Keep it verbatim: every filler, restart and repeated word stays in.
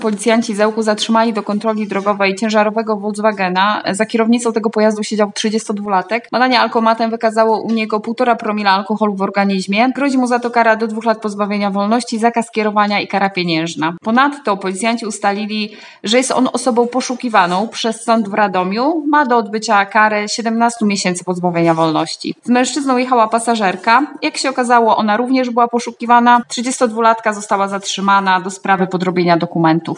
Policjanci Zełku zatrzymali do kontroli drogowej ciężarowego Volkswagena. Za kierownicą tego pojazdu siedział trzydziestodwulatek. Badanie alkomatem wykazało u niego półtora promila alkoholu w organizmie. Grozi mu za to kara do dwóch lat pozbawienia wolności, zakaz kierowania i kara pieniężna. Ponadto policjanci ustalili, że jest on osobą poszukiwaną przez sąd w Radomiu. Ma do odbycia karę siedemnastu miesięcy pozbawienia wolności. Z mężczyzną jechała pasażerka. Jak się okazało, ona również była poszukiwana. trzydziestodwulatka została zatrzymana do sprawy podrobienia dokumentu.